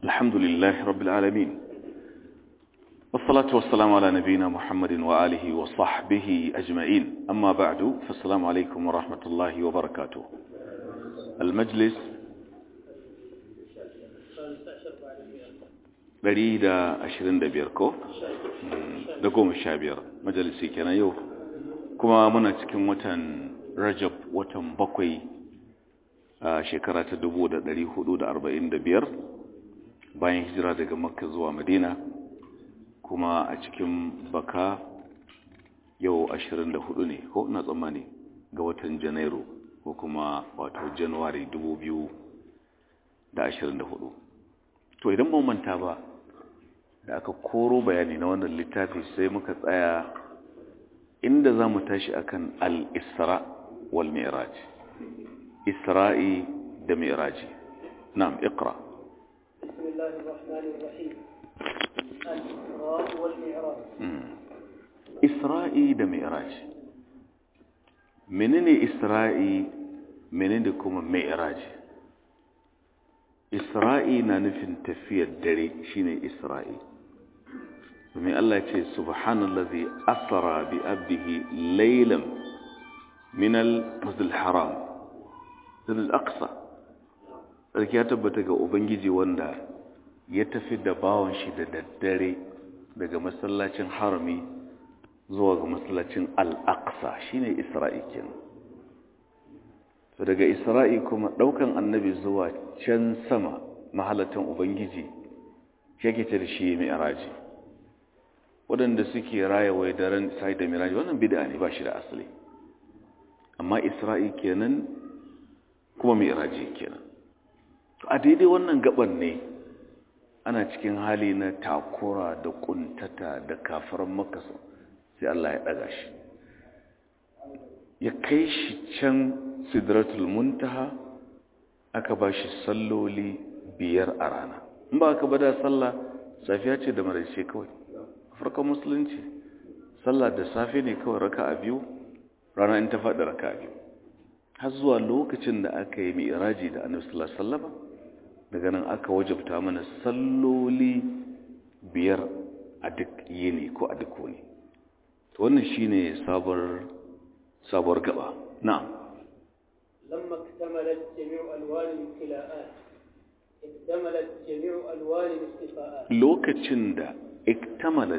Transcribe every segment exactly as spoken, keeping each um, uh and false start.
الحمد لله رب العالمين والصلاة والسلام على نبينا محمد وآله وصحبه أجمعين أما بعد فالسلام عليكم ورحمة الله وبركاته. المجلس بريد عشرين دبيركو دقوم الشابير مجلسي كان يو كما منتكم وطن رجب وطن بقوي شكرات الدبودة دلي حدود أربعين دبير bayan hijira daga Makka zuwa Madina, kuma a cikin baka yau ashirin da hudu ne ko ina tsammani ga watan Janairu ko kuma wato January dubu biyu da ashirin da hudu. To idan mun manta ba da aka koro bayani na wannan littafi sai muka tsaya inda zamu tashi akan al-Isra wal Mi'raj. Isra'i da Mi'raji. Na'am, iqra. بسم الله الرحمن الرحيم. الإسراء والمعراج. إسرائي ده معراج. منين إسرائي منين كم معراج؟ إسرائي نانفن تفي الدري شين إسرائي. ومن الله يقول سبحان الذي أسرى بأبه ليلا من المسجد الحرام إلى الأقصى. sarki ya tabbata ga ubangiji wanda ya tafi da bawon shi da daddare daga masallacin harami zuwa ga masallacin al-aqsa shine isra'i kenan. to daga isra'i kuma daukan annabi zuwa can sama mahallatan ubangiji yake ce da shi mi'raji. wadanda suke raya wai daren sai da mi'raji wannan bid'a ne ba shi da asali, amma isra'i kenan kuma mi'raji kenan. a daidai wannan gaban ne ana cikin hali na takura da kuntata da kafaran makasa sai Allah ya daga shi ya kai shi can sidratul muntaha, aka ba shi salloli biyar a rana. in ba aka bada sallah safiya ce da maraice kawai. farkon musulunci sallah da safe ne kawai raka'a biyu, rana in ta faɗi raka'a biyu, har zuwa lokacin da aka yi mi'raji da annabi sallallahu alaihi wasallam. daga nan aka wajabta mana salloli biyar a duk yini ko a duk wani. to wannan shine sabuwar sabuwar gaba. na'am. lamma iktamalat jami'u alwan al-ibtila'at iktamalat jami'u alwan al-istifa'at. lokacin da iktamalat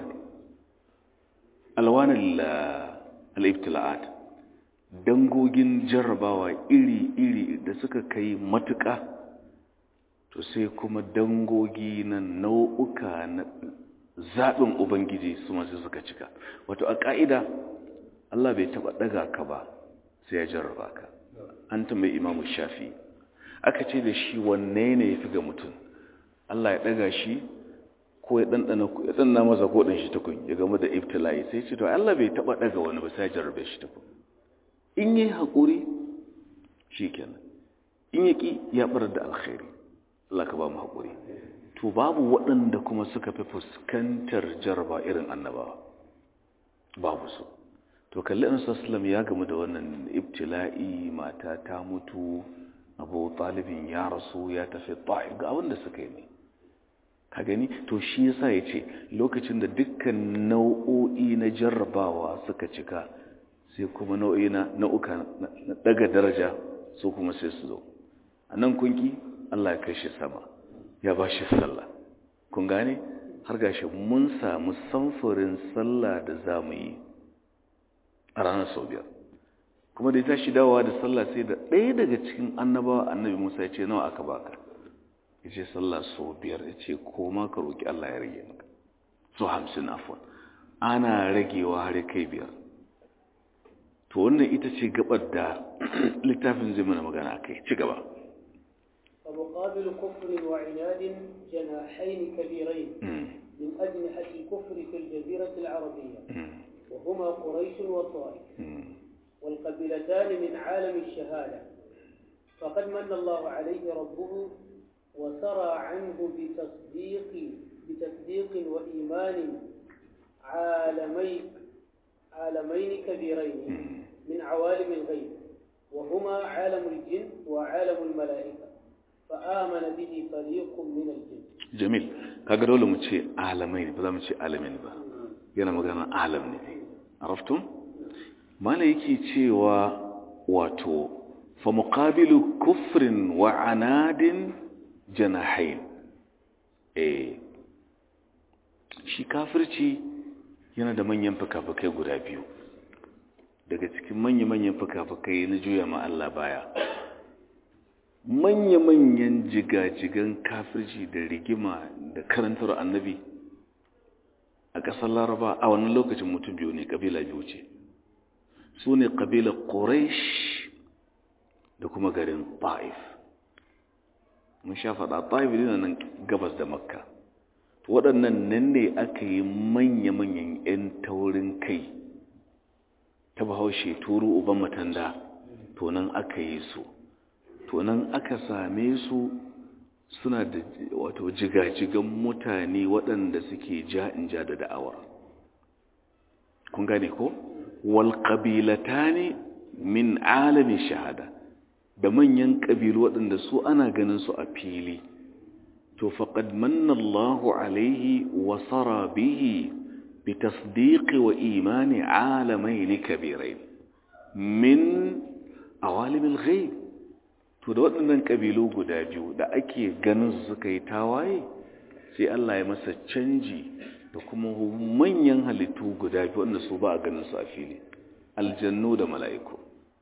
alwan al-ibtila'at, dangogin jarrabawa iri-iri da suka kai matuƙa, to sai kuma dangogi na nau'uka na zaɓin Ubangiji su masu suka cika. Wato a ƙa'ida Allah bai taɓa ɗaga ka ba sai ya jarraba ka. An tambayi Imamu Shafi, aka ce da shi wanne ne ya fi ga mutum, Allah ya ɗaga shi ko ya ɗanɗana masa koɗin shi tukun ya gama da ibtila'i. sai ce to Allah bai taɓa ɗaga wani ba sai ya jarrabe shi tukun. in yi haƙuri shi kenan, in yi ƙi ya ɓarar da alkhairi. Allah ka ba mu haƙuri. to babu waɗanda kuma suka fi fuskantar jarba irin annabawa, babu su. to kalli annabi sallallahu ya gamu da wannan ibtila'i, mata ta mutu, Abu Talibin ya rasu ya tafi Ta'if, ga abin da suka yi ne ka gani. to shi yasa yace lokacin da dukkan nau'o'i na jarrabawa suka cika, sai kuma nau'i na nau'uka na daga daraja su kuma sai su zo. anan kunki Allah ya kai shi sama ya ba shi sallah. kun gane har gashi mun samu samfurin sallah da zamu yi a ranar sau biyar. kuma da ya tashi dawowa da sallah sai da ɗaya daga cikin annabawa annabi Musa ya ce nawa aka baka, ya ce sallah sau biyar. ya ce koma ka roƙi Allah ya rage maka so hamsin afwan. ana ragewa har kai biyar. to wannan ita ce gabar da littafin zai mana magana akai. ci gaba. فمقابل كفر وعناد جناحين كبيرين من أجنحة الكفر في الجزيرة العربية، وهما قريش وطائف، والقبيلتان من عالم الشهادة. فقد من الله عليه ربه وسرى عنه بتصديق بتصديق وإيمان عالمين عالمين كبيرين من عوالم الغيب، وهما عالم الجن وعالم الملائكة. فآمن به فريق من الجن. jamil kaga dole mu ce alamai ne ba za mu ce alamin ba yana magana alam ne araftum mala yake cewa wato fa muqabilu kufrin wa anadin janahain eh shi kafirci yana da manyan fuka-fukai guda biyu daga cikin manya-manyan fuka-fukai na juya ma Allah baya manya-manyan jigajigan kafirci da rigima da karantar annabi a ƙasar laraba a wannan lokacin mutum biyu ne ƙabila biyu ce su ne ƙabilar quraish da kuma garin ta'if mun sha faɗa ta'if ne nan gabas da makka waɗannan nan ne aka yi manya-manyan 'yan taurin kai ta bahaushe turu uban matanda to nan aka yi su to nan aka same su suna da wato jigajigan mutane waɗanda suke ja'in ja da da'awar kun gane ko wal qabilatani min alamin shahada da manyan ƙabilu waɗanda su ana ganin su a fili to faqad manna Allahu alaihi wa sara bihi bi tasdiqi wa imani alamain kabirain min awalim al-ghaib to da waɗannan ƙabilu guda biyu da ake ganin su suka yi tawaye sai Allah ya masa canji da kuma manyan halittu guda biyu wanda su ba a ganin su a fili aljannu da mala'iku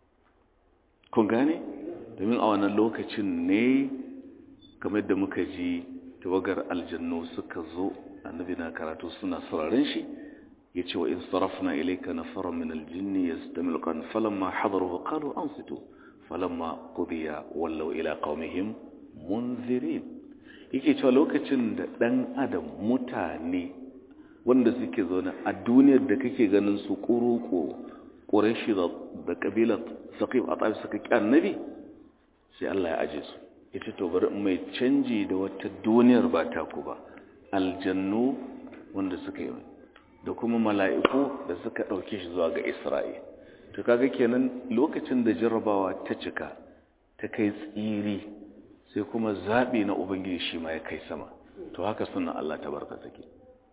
kun gane domin a wannan lokacin ne kamar da muka ji tawagar aljannu suka zo annabi na karatu suna sauraron shi yace wa in sarafna ilayka nafaran min aljinni yastami'u alquran falamma hadaruhu qalu ansitu falamma qudiya wallaw ila qaumihim munzirin yake cewa lokacin da dan adam mutane wanda suke zaune a duniyar da kake ganin su kuruko quraishi da kabilat saqif atabi suka ki annabi sai Allah ya aje su yace to bari mai canji da wata duniyar ba ta ku ba aljannu wanda suka yi da kuma mala'iku da suka dauke shi zuwa ga Isra'il to kaga kenan lokacin da jarrabawa ta cika ta kai tsiri sai kuma zabi na ubangiji shi ma ya kai sama to haka sunnan Allah tabaraka take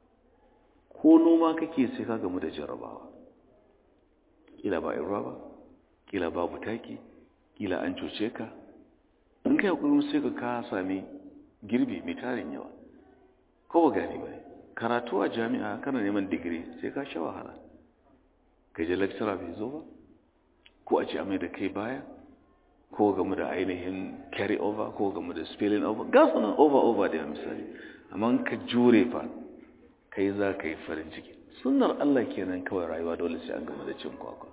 ko noma kake sai ka gamu da jarrabawa kila ba irwa ba kila babu taki kila an cuce ka in kai kuma sai ka ka sami girbi mai tarin yawa ko ba gani ba karatu a jami'a kana neman digiri sai ka sha wahala ka je lecturer bai zo ba ko a ce a mai da kai baya ko game da ainihin carry over ko game da spilling over ga sunan over over da misali amma ka jure fa kai za ka yi farin ciki sunnar Allah kenan kawai rayuwa dole sai an gama da cin kwakwa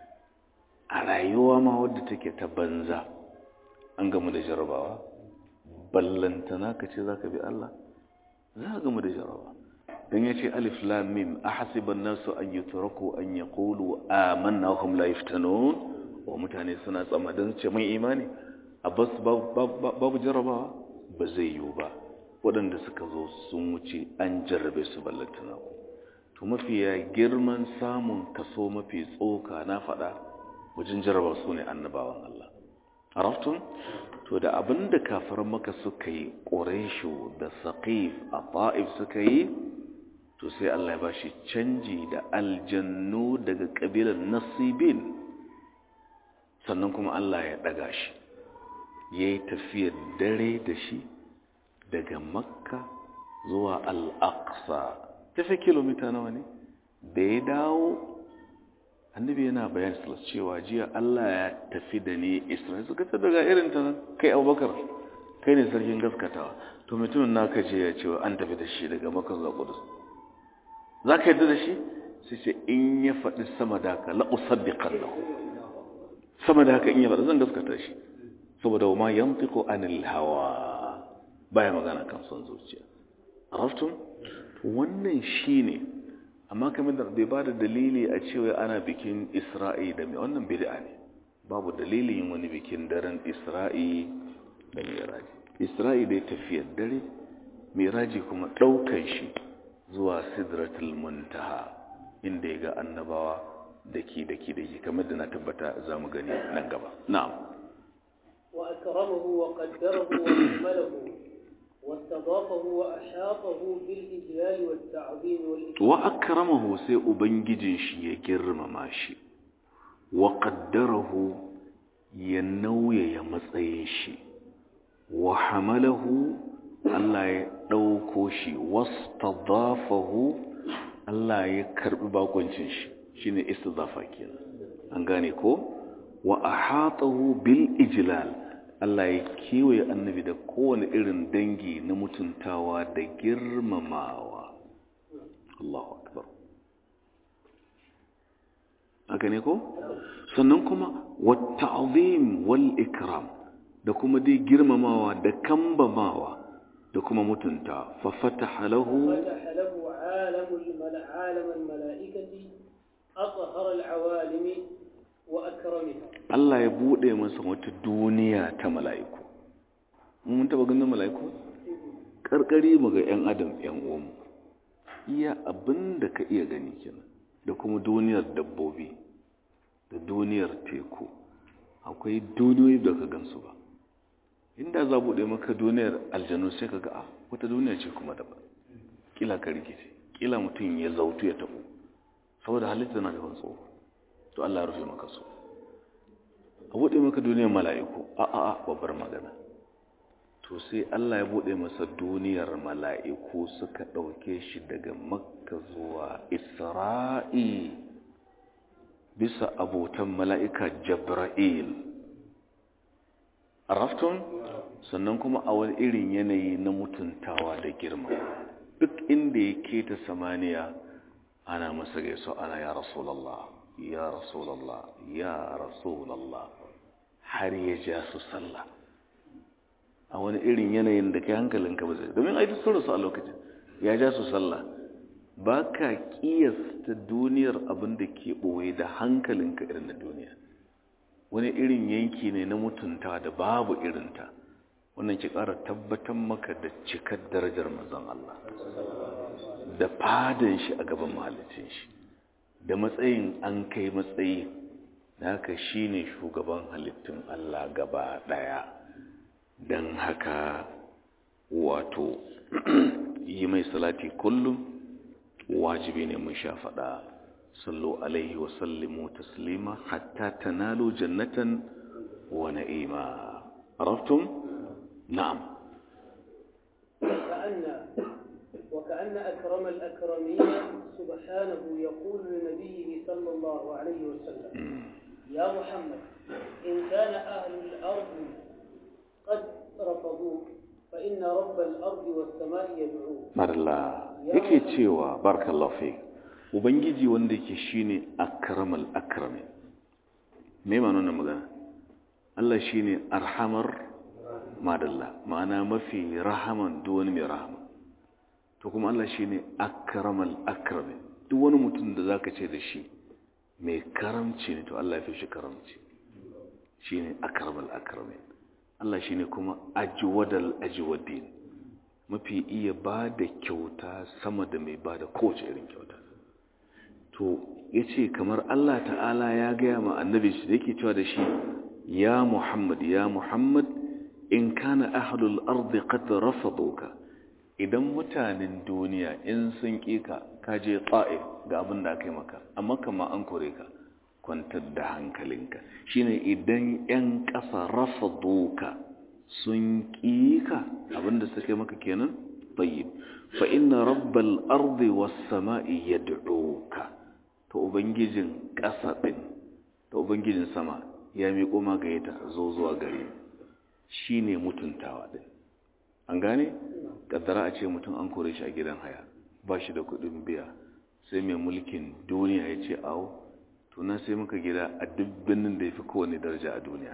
a rayuwa ma wadda take ta banza an gama da jarabawa ballantana ka ce za ka bi Allah za ka gama da jarabawa dan yace alif lam mim ahasiban nasu an yutraku an yaqulu amanna wa hum la yaftanun wa mutane suna tsamadan ce mai imani abbas babu jarabawa ba zai yiwu ba waɗanda suka zo sun wuce an jarrabe su ballantana ku to mafiya girman samun kaso mafi tsoka na faɗa wajen jarraba su ne annabawan Allah araftun to da abinda kafiran maka suka yi quraishu da saqif a ta'if suka yi to sai Allah ya bashi canji da aljannu daga kabilar nasibin sannan kuma Allah ya daga shi yayi tafiyar dare da shi daga makka zuwa al-aqsa tafi kilomita nawa ne da ya dawo annabi yana bayani sallallahu cewa jiya Allah ya tafi da ni Isra'ila suka ta daga irin ta kai Abubakar kai ne sarkin gaskatawa to mutumin naka je ya ce an tafi da shi daga makka zuwa Qudus za ka yadda da shi sai ce in ya faɗi sama da haka la'usaddiƙar lahu sama da haka in ya faɗi zan gaskata shi saboda ma yantiqu anil hawa baya magana kan son zuciya araftum wannan shine amma kamar da bai bada dalili a cewa ana bikin Isra'i da mai wannan bid'a ne babu dalilin yin wani bikin daren Isra'i da Miraji Isra'i dai tafiyar dare Miraji kuma ɗaukan shi zuwa sidratul muntaha inda ya ga annabawa daki daki daki kamar da na tabbata za mu gani nan gaba na'am wa akramahu wa qaddarahu wa akmalahu واستضافه وأحاطه بالإجلال والتعظيم والإكرام وأكرمه سي أبنججن شي يجرم ماشي وقدره ينوي يمسعين شي وحمله الله يدوكو شي واستضافه الله يكرب باقونشن شي شيني استضافة كينا أنغاني كو وأحاطه بالإجلال Allah ya kewaye annabi da kowane irin dangi na mutuntawa da girmamawa. Allahu akbar. Haka ne ko? Sannan kuma wat-ta'zim wal ikram da kuma dai girmamawa da kambamawa da kuma mutunta fa fataha lahu فتح له عالم الملا عالم الملائكة أطهر العوالم وأكرمها Allah ya bude masa wata duniya ta mala'iku. Mun taba ganin mala'iku? Karkari mu ga ƴan adam ƴan uwanmu. Iya abinda ka iya gani kenan. Da kuma duniyar dabbobi da duniyar teku. Akwai duniyoyi da ka gansu ba. Inda za bude maka duniyar aljanu sai ka ga a wata duniya ce kuma daban. Kila ka rikice, kila mutum ya zautu ya tabo. Saboda halitta na da ban tsoro. To Allah ya rufe maka su. A buɗe maka duniyar mala'iku a a a babbar magana to sai Allah ya buɗe masa duniyar mala'iku suka ɗauke shi daga Makka zuwa Isra'i bisa abotan mala'ika Jibril arraftun sannan kuma a wani irin yanayi na mutuntawa da girma duk inda ya keta samaniya ana masa gaiso ana ya Rasulallah ya Rasulallah ya Rasulallah har ya ja su sallah a wani irin yanayin da kai hankalinka ba zai domin ai duk sun rasu a lokacin ya ja su sallah ba ka kiyasta duniyar abin da ke ɓoye da hankalinka irin na duniya wani irin yanki ne na mutunta da babu irinta wannan ki ƙara tabbatar maka da cikar darajar manzon Allah da fadan shi a gaban mahalicin shi da matsayin an kai matsayi da haka shi ne shugaban halittun Allah gaba ɗaya don haka wato yi mai salati kullum wajibi ne mun sha faɗa sallu alaihi wa sallimu taslima hatta tanalu jannatan wa na'ima araftum na'am وكأن أكرم الأكرمين سبحانه يقول لنبيه صلى الله عليه وسلم يا محمد إن كان أهل الأرض قد رفضوك فإن رب الأرض والسماء يدعوك مر الله yake cewa barakallahu fi ubangiji wanda yake shine akramal akrami me ma nuna magana Allah shine arhamar madalla ma'ana mafi rahaman duk wani mai rahama to kuma Allah shine akramal akrami duk wani mutum da zaka ce da shi mai karamci ne to Allah ya fi shi karamci shine akramal akrami Allah shine kuma ajwadal ajwadin mafi iya bada kyauta sama da mai bada kowace irin kyauta to yace kamar Allah ta'ala ya gaya ma annabi shi yake cewa da shi ya Muhammad ya Muhammad in kana ahlul ardi qad rafaduka idan mutanen duniya in sun kika kaje ta'if ga abin da aka yi maka amma kama an kore ka kwantar da hankalinka shine idan yan ƙasa rafaduka sun kika abinda suka yi maka kenan tayyib fa inna rabbal ardi was sama'i yad'uka to ubangijin ƙasa din to ubangijin sama ya miƙo maka yata zo zuwa gare shine mutuntawa din an gane kaddara a ce mutum an kore shi a gidan haya ba shi da kuɗin biya sai mai mulkin duniya ya ce awo to na sai muka gida a dubbinin da ya fi kowane daraja a duniya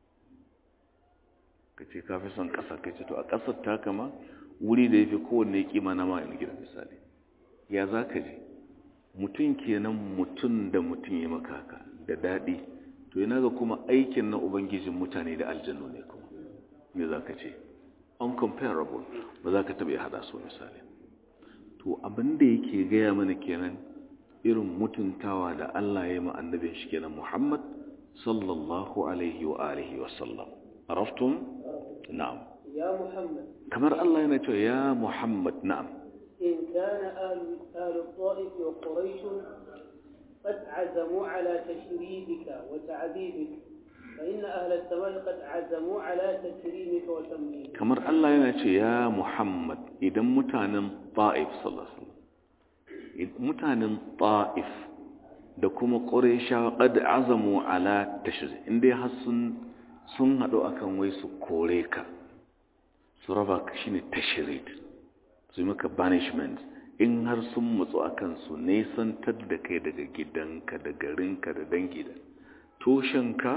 ka ce ka fi son ƙasa ka ce to a ƙasar ta kama wuri da ya fi kowane kima na ma'ayin gidan misali ya za ka je mutum kenan mutum da mutum ya maka haka da daɗi to yana ga kuma aikin na ubangijin mutane da aljannu ne kuma me za ka ce uncomparable ba za ka taɓa ya haɗa su misali to abinda yake gaya mana kenan irin mutuntawa da Allah ya yi ma annabin shi kenan Muhammad sallallahu alaihi wa alihi wa sallam araftum na'am يا محمد kamar Allah yana cewa ya Muhammad na'am إن كان أهل, أهل الطائف وقريش قد عزموا على تشريدك وتعذيبك فإن أهل السماء قد عزموا على تكريمك وتمجيدك. kamar Allah yana ce ya Muhammad idan mutanen Ta'if sallallahu alaihi wasallam mutanen Ta'if da kuma Qurayshawa qad azamu ala tashrid inda har sun sun hado akan wai su kore ka su raba ka shine tashrid su maka banishment in har sun mutsu akan su nesantar da kai daga gidanka da garinka da dangi da tushenka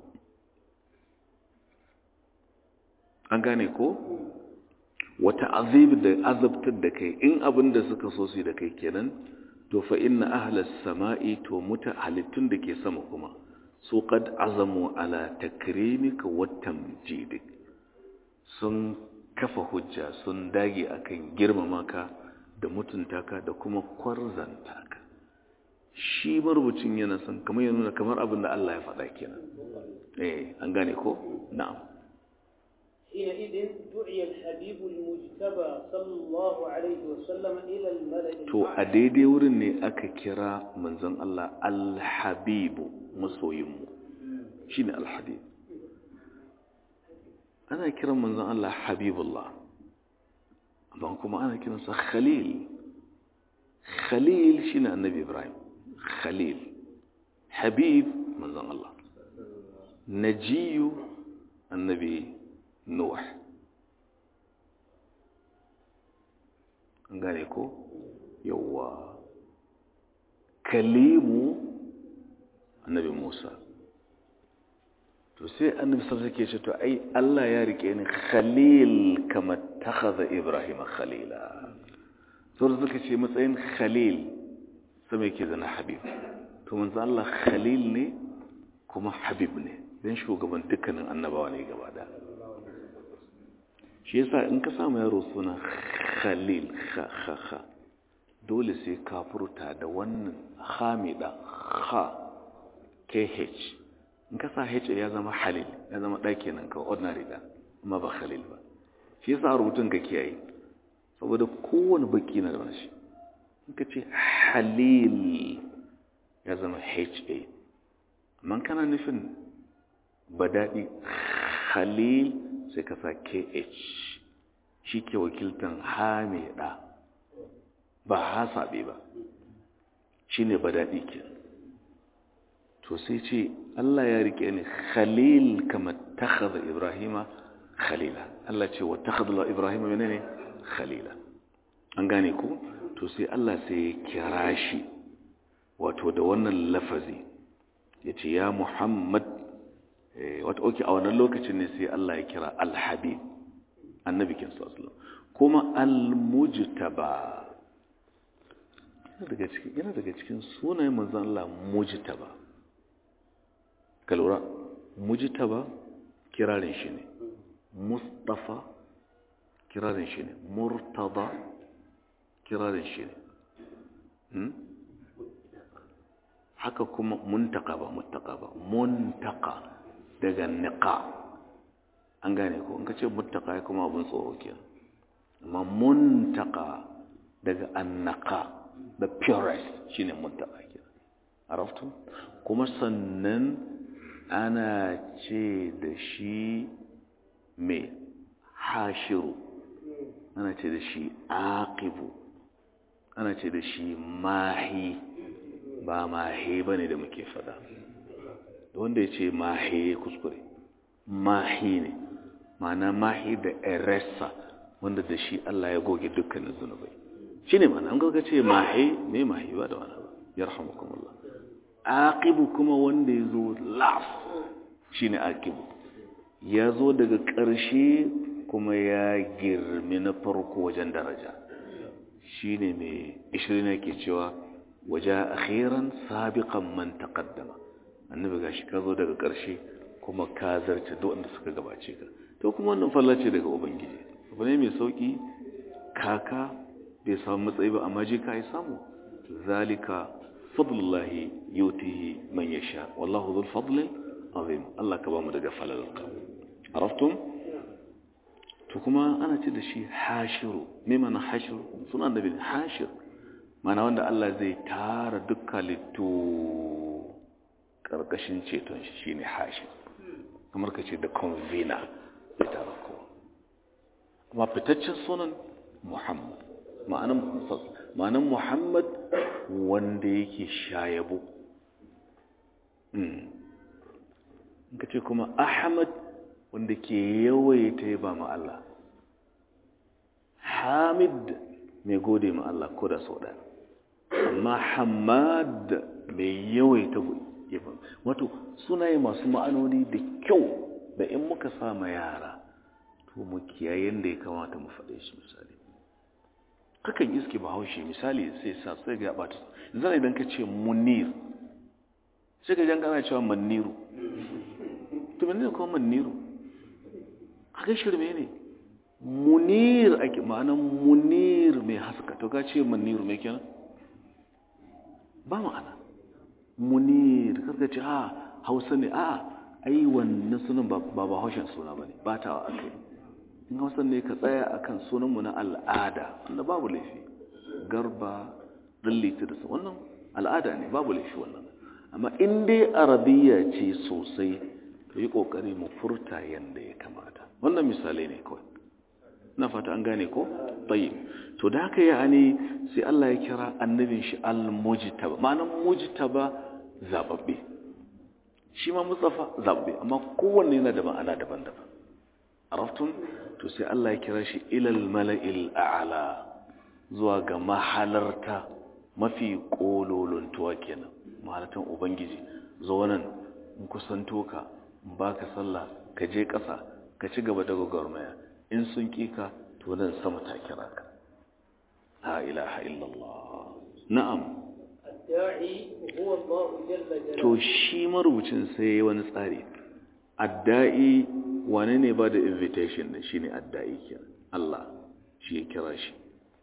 an gane ko wata azib da azabtar da kai in abin da suka so su da kai kenan to fa inna ahlas sama'i to muta halittun da ke sama kuma su qad azamu ala takrimika wa tamjidik sun kafa hujja sun dage akan girmama ka da mutunta ka da kuma kwarzanta ka shi marubucin yana son kamar yana kamar abin da Allah ya faɗa kenan eh an gane ko na'am حينئذ دعي الحبيب المجتبى صلى الله عليه وسلم إلى الملأ to a daidai wurin ne aka kira manzon Allah al-habibu masoyinmu shine al-habib ana kiran manzon Allah habibullah amma kuma ana kiransa khalil khalil shine annabi Ibrahim khalil habib manzon Allah najiyu annabi Nuh an gane ko yawa kalimu annabi Musa to sai annabi sallallahu alaihi wasallam ce to ai Allah ya rike ni khalil kama takhadha Ibrahim khalila to suka ce matsayin khalil sai yake zana habib to manzo Allah khalil ne kuma habib ne dan shugaban dukkanin annabawa ne gaba da shi yasa in ka samu yaro suna khalil kha kha kha dole sai ka furta da wannan hamida kha kh in ka sa h ya zama halil ya zama ɗaki nan ka ordinary da amma ba khalil ba shi yasa rubutun ka kiyaye saboda kowane baki na da shi in ka ce halil ya zama ha amma kana nufin badadi khalil sai ka sa kh shi ke wakiltan hamida ba hasabe ba shine badadi ke to sai ce Allah ya rike ni khalil kama takhadha ibrahima khalila Allah ce wa takhadha ibrahima menene khalila an gane ko to sai Allah sai ya kira shi wato da wannan lafazi yace ya Muhammad wato oke a wannan lokacin ne sai Allah ya kira al-habib annabi kin sallallahu alaihi wasallam kuma al-mujtaba yana daga cikin yana daga cikin sunayen manzon Allah mujtaba kalura mujtaba kirarin shi ne mustafa kirarin shi ne murtada kirarin shi ne hmm? haka kuma muntaka ba muttaka ba muntaka daga niqa an gane ko in ka ce muttaka kuma abun tsoro kenan amma muntaka daga annaka the purest shine muntaka kenan araftu kuma sannan ana ce da shi me hashiru ana ce da shi aqibu ana ce da shi mahi ba mahi bane da muke fada wanda ya ce mahi kuskure mahi ne ma'ana mahi da eresa wanda da shi Allah ya goge dukkanin zunubai shi ne ma'ana an ga ce mahi ne mahi ba da wani ba yarhamukumullah aqibu kuma wanda ya zo last shi ne aqibu ya zo daga ƙarshe kuma ya girmi na farko wajen daraja shi ne mai ishirin yake cewa waje akhiran sabiqan man taqaddama annabi gashi ka zo daga ƙarshe kuma ka zarce duk wanda suka gabace ka to kuma wannan falla ce daga ubangiji abu ne mai sauki kaka bai samu matsayi ba amma je ka yi samu zalika fadlullahi yutihi man yasha wallahu dhul fadli azim Allah ka ba mu daga falalarka araftum to kuma ana ce da shi hashiru me mana hashiru sunan annabi hashir mana wanda Allah zai tara dukkan litto karkashin ceton shi shine hashir kamar ka ce da convener ya tara ko amma fitaccen sunan Muhammad ma'anan ma'anan Muhammad wanda yake shayabo in ka ce kuma Ahmad wanda ke yawaita yaba ma Allah Hamid mai gode ma Allah ko da sau ɗaya amma Hamad mai yawaita yaba wato sunaye masu ma'anoni da kyau da in muka sama yara to mu kiyaye yanda ya kamata mu faɗe shi misali kakan iske bahaushe misali sai sa sai ga bata zan idan ka ce munir sai ka janga ana cewa maniru to menene kuma maniru haka shirme ne munir ake ma'anan munir mai haska to ka ce maniru mai kenan ba ma'ana munir karka ce a hausa ne a ai wannan sunan ba ba haushen suna bane ba ta akai in hausa ne ka tsaya akan sunanmu na al'ada wanda babu laifi garba dallita da wannan al'ada ne babu laifi wannan amma in dai arabiya ce sosai to yi kokari mu furta yanda ya kamata wannan misalai ne kawai na fata an gane ko tayyib to da haka yani sai Allah ya kira annabin shi al-mujtaba ma'anar mujtaba zababbe shi ma mustafa zababbe amma kowanne yana da ma'ana daban-daban araftum to sai Allah ya kira shi ilal mala'il a'la zuwa ga mahalarta mafi kololon tuwa kenan mahalatan ubangiji zo nan in kusanto ka baka sallah ka je ƙasa ka ci gaba da gwagwarmaya in sun kika to nan sama ta kira ka la ilaha illallah na'am الداعي هو الله جل جلاله to shi marubucin sai wani tsari adda'i wane ne ba da invitation ne shine adda'i kenan Allah shi ya kira shi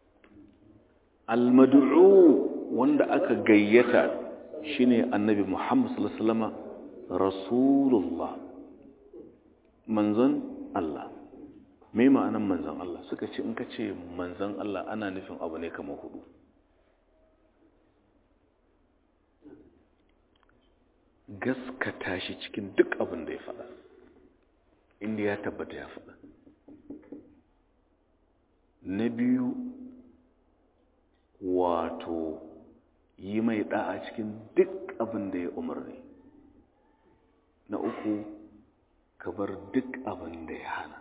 almad'u wanda aka gayyata shine annabi Muhammad sallallahu alaihi wasallam rasulullah manzon Allah me ma'anan manzon Allah suka ce in ka ce manzon Allah ana nufin abu ne kamar hudu gaskata shi cikin duk abin da ya faɗa inda ya tabbata ya faɗa na biyu wato yi mai ɗa'a cikin duk abin da ya umarni na uku ka bar duk abin da ya hana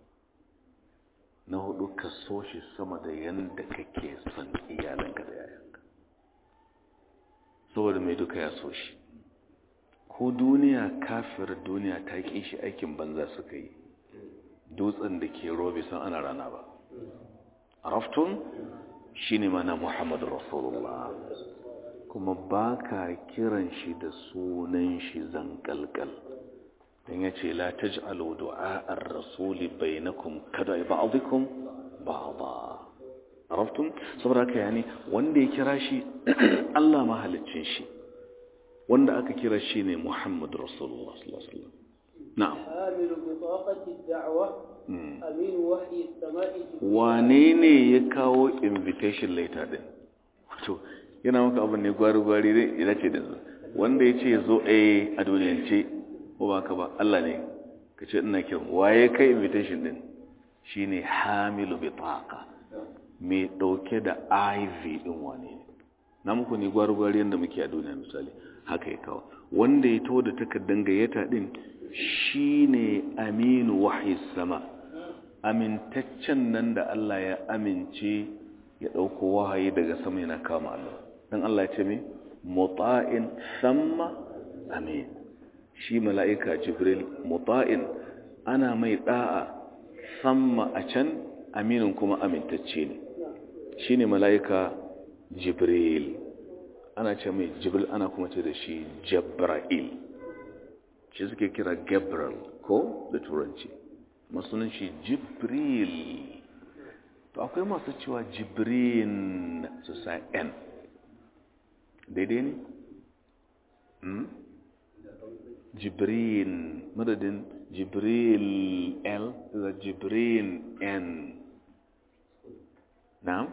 na hudu ka so shi sama da yadda kake son iyalanka da yayanka saboda mai duka ya so shi ko duniya kafir duniya ta ƙi shi aikin banza suka yi dutsen da ke robe san ana rana ba araftun shi ne mana muhammadu rasulullah kuma ba ka kiran shi da sunan shi zankalkal don ya ce la taj'alu du'a'ar rasuli bainakum kada ba'dikum ba'da araftun saboda haka yani wanda ya kira shi Allah mahaliccin shi wanda aka kira shi ne Muhammad Rasulullah sallallahu alaihi wasallam na'am حامل بطاقة الدعوة أمين وحي السماء wane ne ya kawo invitation letter din wato yana maka abin ne gwari gwari ne ya dace da wanda ya ce zo eh a duniyance ko ba ka ba Allah ne ka ce ina kira waye kai invitation din shine hamilu bitaqa me dauke da I V din wane ne na muku ne gwari gwari yanda muke a duniya misali haka ya kawo wanda ya tawo da takardar gayyata din shine aminu wahyi sama amintaccen nan da Allah ya amince ya dauko wahayi daga sama yana kama Allah dan Allah ya ce me muta'in thumma amin shi mala'ika jibril muta'in ana mai da'a thumma a can aminin kuma amintacce ne shine mala'ika jibril ana ce mai jibril ana kuma ce da shi jabra'il shi suke kira gabriel ko da turanci masunan shi jibril to akwai masu cewa jibrin su sa n daidai ne? jibrin madadin Jibril L da Jibril N. Na'am?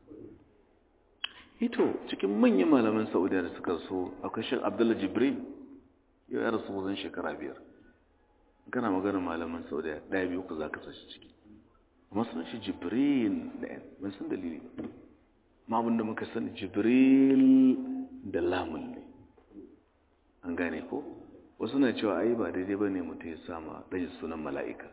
Ito cikin manyan malaman Saudiya da suka so akwai Sheikh Abdullah Jibril, yau ya rasu wajen shekara biyar. Kana magana malaman Saudiya ɗaya biyu ku za ka sashi ciki. Amma sunan shi Jibril da N, ban san dalili ba. Ma abin da muka sani Jibril da lamun ne. An gane ko? Wasu na cewa ai ba daidai ba ne mutum ya sama ɗaya sunan mala'ika.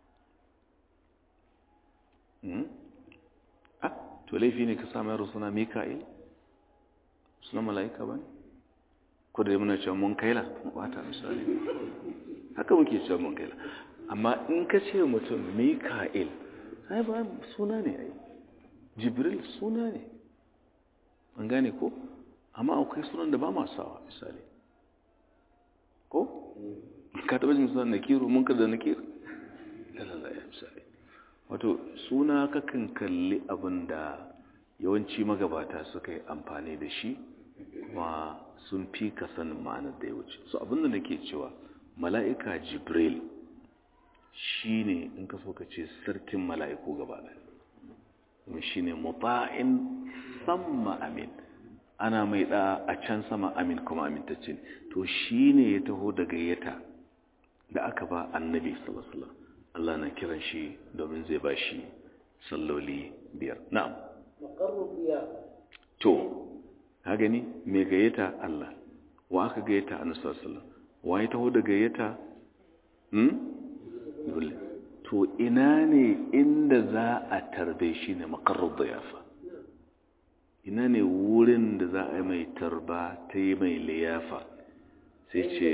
Ah, to laifi ne ka sama yaro suna Mika'il? Sunan mala'ika ba ne? Ko da muna cewa mun kaila, mu bata misali. Haka muke cewa mun kaila. Amma in ka ce mutum Mika'il, ai ba suna ne ai. Jibril suna ne. An gane ko? Amma akwai sunan da ba ma sawa misali. Ko? Ka taɓa jin sunan Nakiru, mun kada Nakiru? Lalala ya misali. Wato suna kakan kalli abin da yawanci magabata suka yi amfani da shi kuma sun fi ka sanin ma'anar da ya wuce. So abin da nake cewa mala'ika Jibril shi ne in ka so ka ce sarkin mala'iku gaba ɗaya. Kuma shi ne muta'in samma amin. Ana mai ɗa a can sama amin kuma amintacce ne. To shi ne ya taho da gayyata da aka ba annabi sallallahu alaihi wasallam. Allah na kiran shi domin zai ba shi salloli biyar. Na'am. To, ka gani mai gayyata Allah, wa aka gayyata annabi sallallahu alaihi wasallam. Wa ya taho da gayyata? Hmm? Dole. To ina ne inda za a tarbe shi ne maqarrud diyafa. Ina ne wurin da za a yi mai tarba ta yi mai liyafa. Sai ce,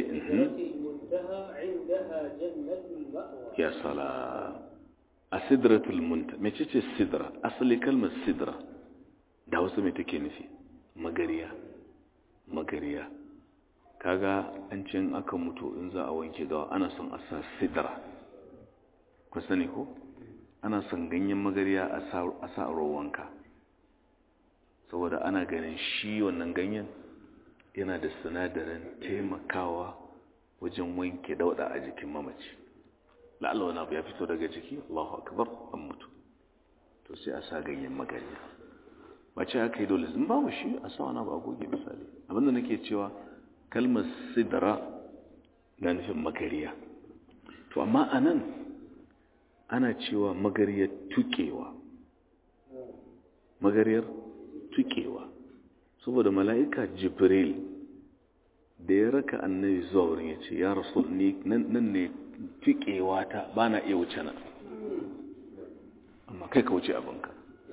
ya sala a sidratul munta mece ce sidra asali kalmar sidra da wasu mai take nufi magariya magariya kaga an ce aka mutu in za a wanke gawa ana son a sa sidra ku sani ko ana son ganyen magariya a sa wanka saboda ana ganin shi wannan ganyen yana da sinadarin taimakawa wajen wanke dauda a jikin mamaci la'alla wani abu ya fito daga jiki Allahu akbar an mutu to sai a sa ganyen magariya ba ce aka yi dole sun babu shi a sa wani abu a goge misali abinda nake cewa kalmar sidra na nufin magariya to amma a nan ana cewa magariyar tukewa magariyar tukewa saboda mala'ika jibril da ya raka annabi zuwa wurin ya ce ya rasul ni nan ne tukewa ta ba na iya wuce nan amma kai ka wuce abinka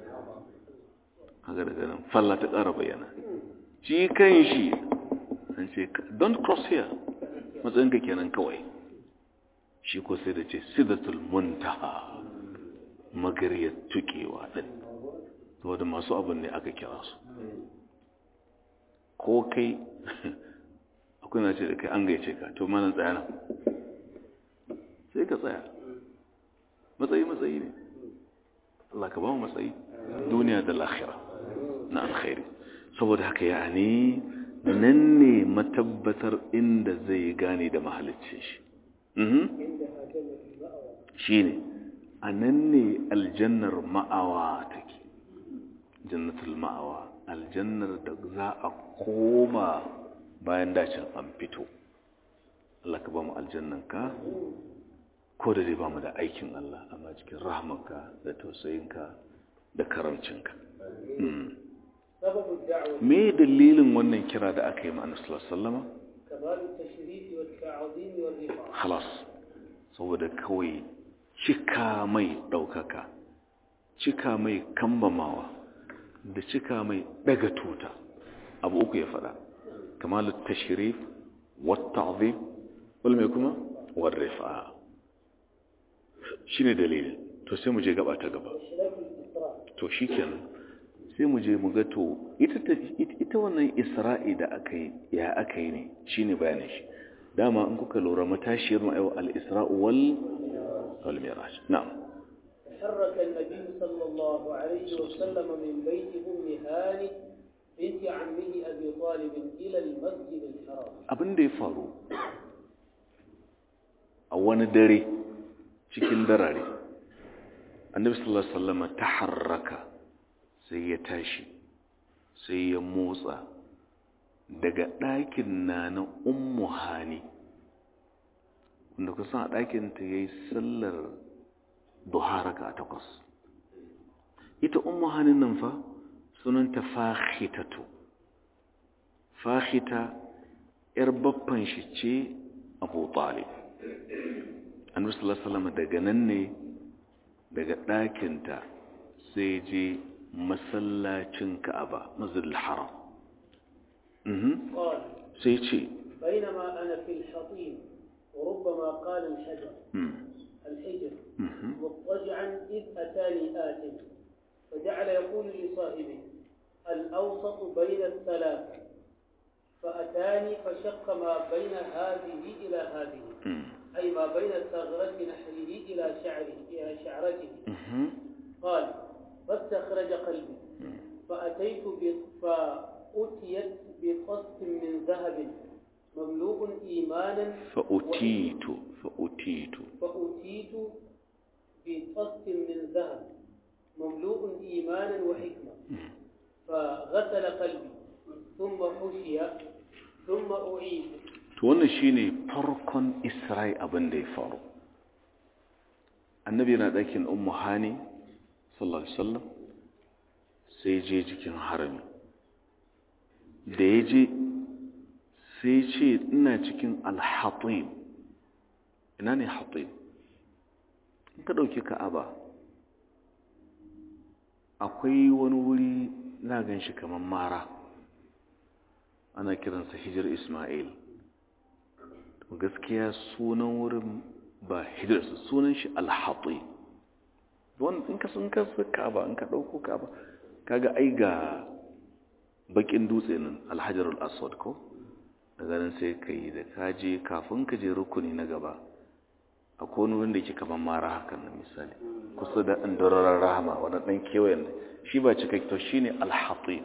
haka daga nan falla ta ƙara bayyana shi kan shi an ce don't cross here matsayinka kenan kawai shi ko sai da ce sidatul muntaha magariyar tukewa din saboda masu abin ne aka kira su ko kai akwai na ce da kai an gaice ka to manan tsaya nan sai ka tsaya matsayi matsayi ne Allah ka ba mu matsayi duniya da lahira na alkhairi saboda haka ya ne nan ne matabbatar inda zai gane da mahalicci shi shi ne a nan ne aljannar ma'awa take jannatul ma'awa aljannar da za a koma bayan dacin an fito Allah ka ba mu aljannan ka ko da dai ba mu da aikin Allah amma cikin rahmanka da tausayinka da karamcinka me dalilin wannan kira da aka yi ma annabi sallallahu alaihi wasallam khalas saboda kawai cika mai daukaka cika mai kambamawa da cika mai daga tuta abu uku ya fada kamalut tashrif wat ta'zim wal mai kuma war rifa shine dalilin to sai mu je gaba ta gaba to shikenan sai mu je mu ga to ita ita wannan isra'i da aka yi ya aka yi ne shine bayanin shi dama in kuka lura matashiyar mu ayo al-isra'u wal wal miraj na'am تحرك النبي صلى الله عليه وسلم من بيت أم هاني بنت عمه أبي طالب إلى المسجد الحرام abin da ya faru a wani dare cikin darare annabi sallallahu alaihi wasallam taharraka sai ya tashi sai ya motsa daga ɗakin na na ummu hani wanda kusan a ɗakin ta yayi sallar duha raka takwas. Ita ummu hanin nan fa sunanta Fakhitatu. Fakhita yar baffan shi ce Abu Talib. Annabi sallallahu alaihi wasallam daga nan ne daga ɗakin ta sai je masallacin Ka'aba, Masjidil Haram. Mhm. Sai ce بينما أنا في الحطيم وربما قال الحجر الحجر مضطجعا إذ أتاني آت فجعل يقول لصاحبه الأوسط بين الثلاثة فأتاني فشق ما بين هذه إلى هذه أي ما بين ثغرة نحره إلى شعره إلى شعرته قال فاستخرج قلبي فأتيت فأتيت بقسط من ذهب مملوء إيمانا فأتيت فأتيت فأتيت بقسط من ذهب مملوء إيمانا وحكمة فغسل قلبي ثم حشي ثم أعيد. wannan shine farkon Isra'i abin da ya faru. Annabi yana dakin Ummu Hani sallallahu alaihi wasallam sai je cikin harami. Da ya je sai ce ina cikin al-Hatim. Ina ne Hatim? In ka dauki Ka'aba akwai wani wuri na ganshi kaman mara. Ana kiransa Hijr Ismail. Gaskiya sunan wurin ba Hijr, sunan shi al-Hatim. Don in ka sun ka Ka'aba, in ka dauko Ka'aba kaga ai ga bakin dutse nan al-Hajar al-Aswad ko daga nan sai kai da kaje kafin ka je rukuni na gaba akwai wani wanda yake kaman mara hakan nan misali kusa da andorar rahama wannan dan kewayen shi ba cikakke shine al-Hatim.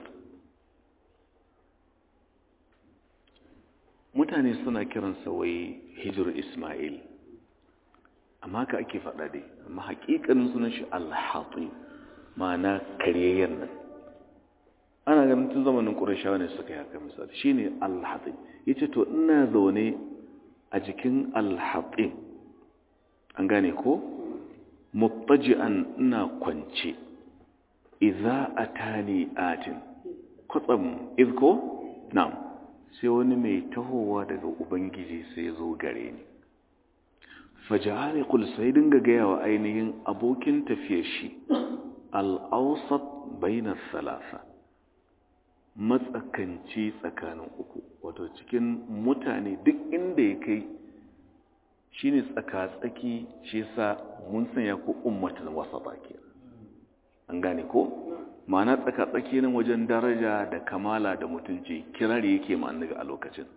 Mutane suna kiransa wai Hijr Ismail amma ka ake faɗa dai amma haƙiƙanin sunan shi al-Hatim ma'ana karyayyen nan ana ganin tun zamanin Qurayshawa ne suka yi haka misali shine al-Hatim. Yace to ina zaune a jikin al-Hatim an gane ko muttaji'an ina kwance idza atani atin kwatsam izko na'am sai wani mai tahowa daga ubangiji sai zo gare ni faja'ala qul sai dinga gaya wa ainihin abokin tafiyar shi al-awsat bayna thalatha matsakanci tsakanin uku wato cikin mutane duk inda ya kai shine tsaka-tsaki shi yasa mun sanya ko ummatul wasata ke an gane ko ma'ana tsaka-tsaki nan wajen daraja da kamala da mutunci kirari yake ma annabi a lokacin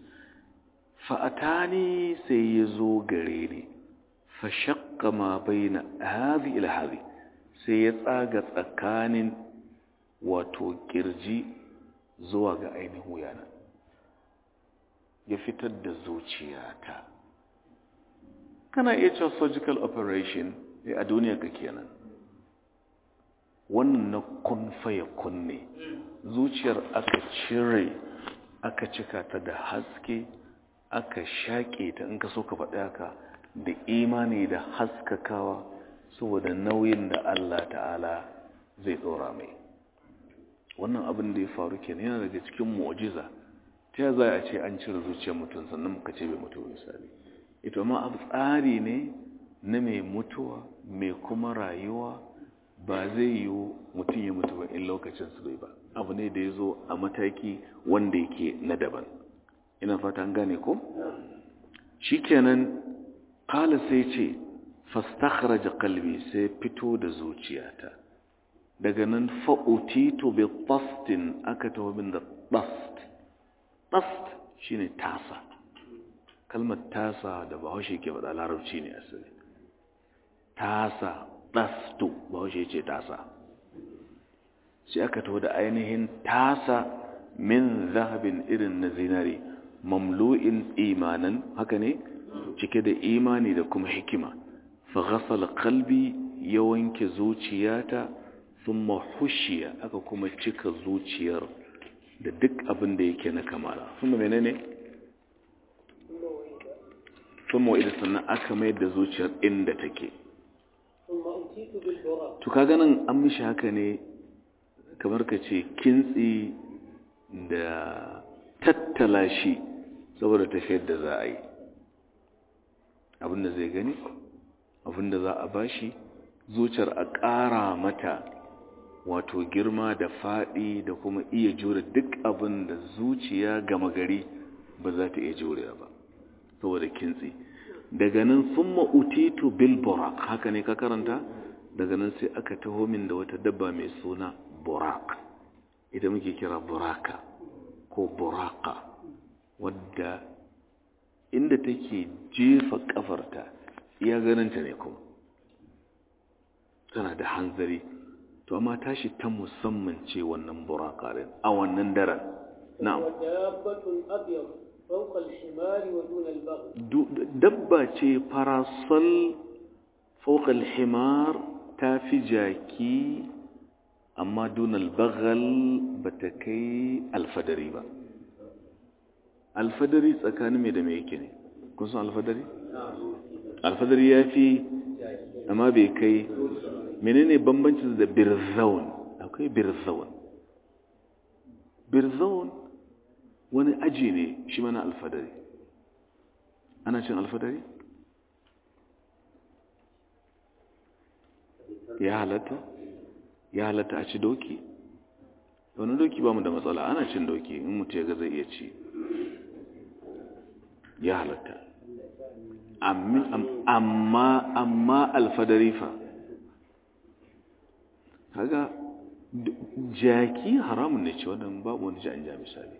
fa'atani sai ya zo gare ni fa shaqqa ma baina hadhi ila hadhi sai ya tsaga tsakanin wato kirji zuwa ga ainihin wuyana ya fitar da zuciyata. Kana iya cewa surgical operation a duniya ka kenan wannan na kun faya kunne zuciyar aka cire aka cika ta da haske aka shaƙe ta in ka so ka faɗi haka da imani da haskakawa saboda nauyin da Allah ta'ala zai ɗora mai. Wannan abin da ya faru kenan yana daga cikin mu'jiza. Ta za a ce an cire zuciyar mutum sannan muka ce bai mutu misali. Ito ma abu tsari ne na mai mutuwa mai kuma rayuwa ba zai yi mutum ya mutu ba in lokacin su bai ba. Abu ne da ya zo a mataki wanda yake na daban. Ina fata an gane ko? Shikenan kala sai ce fastakhraja qalbi sai fito da zuciyata. Daga nan fa'utitu bi tastin aka tawo min da tast. Tast shine tasa. Kalmar tasa da Bahaushe ke faɗa Larabci ne asali. Tasa, tastu Bahaushe ce tasa. Sai aka tawo da ainihin tasa min zahabin irin na zinari mamlu'in imanan haka ne cike da imani da kuma hikima fa ghasala qalbi ya wanke zuciyata thumma hushiya aka kuma cika zuciyar da duk abin da yake na kamala kuma menene thumma idan sannan aka mai da zuciyar inda take to kaga nan an mishi haka ne kamar ka ce kintsi da tattala shi saboda tafiyar da za a yi abinda zai gani abinda za a bashi zuciyar a ƙara mata wato girma da faɗi da kuma iya jure duk abin da zuciya gama gari ba za ta iya jure ba saboda kintsi daga nan sun ma'utitu bil burak haka ne ka karanta daga nan sai aka taho min da wata dabba mai suna burak ita muke kira buraka ko buraka wadda inda take jefa kafarta iya ganinta ne kuma tana da hanzari to amma tashi ta musamman ce wannan buraka din a wannan daren na'am dabba ce farasal fawqa al-himar tafi jaki amma dun al-baghal bata kai alfadari ba alfadari tsakanin me da me yake ne kun san alfadari alfadari yafi amma bai kai menene bambancin da birzaun akwai birzaun birzaun wani aji ne shi mana alfadari ana cin alfadari ya halatta ya halatta a ci doki wani doki ba mu da matsala ana cin doki in mutu ya ga zai iya ci ya halatta amma amma alfadari fa kaga jaki haramun ne ce wannan babu wani ji an ja misali